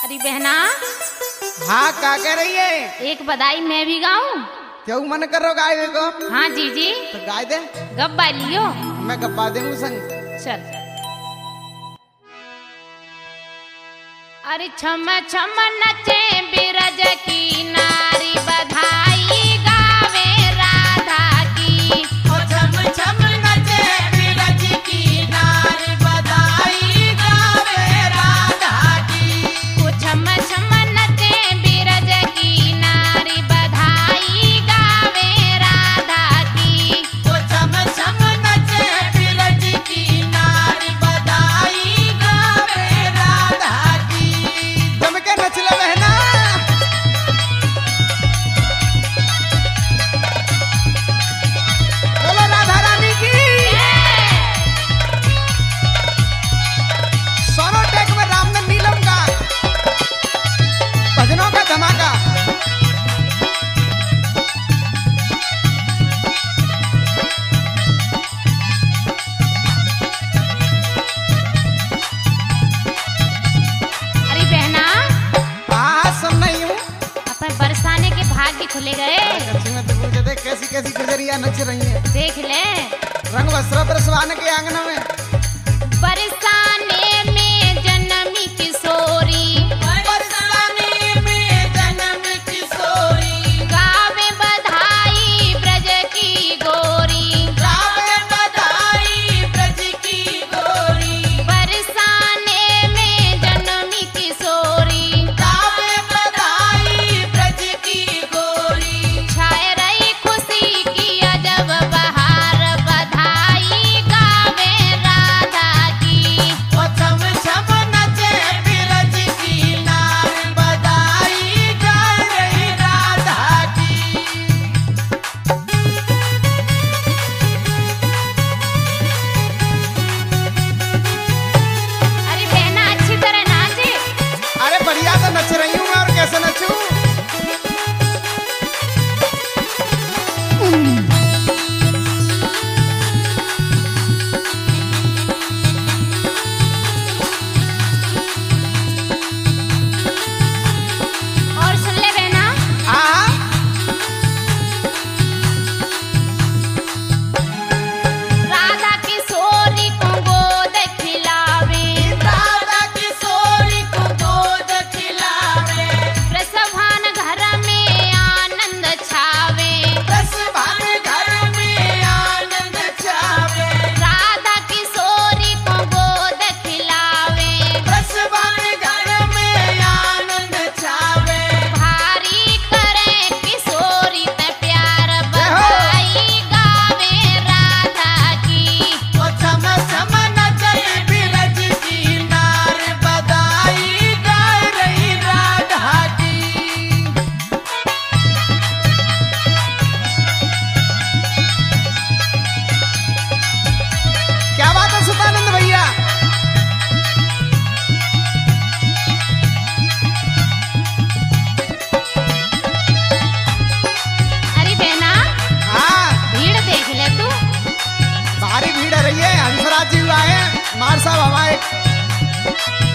अरे बहना, हाँ क्या कह रही है? एक बधाई मैं भी गाऊं? क्यों मन कर रहा गाय को? हाँ जीजी, तो गाय दे, गब्बा लियो। मैं गप्पा दूंगा संग। चल। अरे छम छम नचे बिरज की नारी, बधाई गावे राधा की। छम छम नचे बिरज की नारी, बधाई गावे राधा की। छम छम नचे बिरज की नारी, बधाई गावे राधा की। छम छम नचे बिरज की नारी, बधाई गावे राधा की। जम के नच ले बहना। बोलो राधा रानी की। सोनोटेक में रामनंद नीलम का भजनों का धमाका। अरे बहना, हाँ सुन रही हूँ। अपन बरसाने के भाग्य खुले गए। कच्ची में तो पूछे थे कैसी कैसी गुजरिया नच रही है। देख ले, रंग वस्त्र बरसवाने के आंगन में। बरसाने में जन्मी किशोरी, बरसाने में जन्म किशोरी, गावे बधाई ब्रज की गोरी। गावे बधाई ब्रज की गोरी। बरसाने में जन्मी किशोरी, गावे बधाई ब्रज की गोरी। छाए रही खुशी की अजब बहार, बधाई गावे राधा की। ओ छम छम नचे बिरज की नार, बधाई गा रही राधा की। अरे बहना, अच्छी तरह नाचे। अरे बढ़िया तो नच रही हूँ मैं, और कैसे नचूं? और सुन ले बहना, हाँ राधा किशोरी को गोद खिलावे, राधा किशोरी को गोद खिलावे। प्रसभान घर में आनंद छावे। दस भाग घर में आनंद छावे। राधा किशोरी को गोद खिलावे, दस भाग घर में आनंद छावे। भारी करे किशोरी ते प्यार, बधाई गावे राधा की। ओ छम छम नचे बिरज की नार, बधाई गा रही राधा की। क्या बात है सुतानंद भैया। अरे बहना, हाँ भीड़ देख ले तू। भारी भीड़ है रही है। हंसराज जी आए, मार साहब हमारे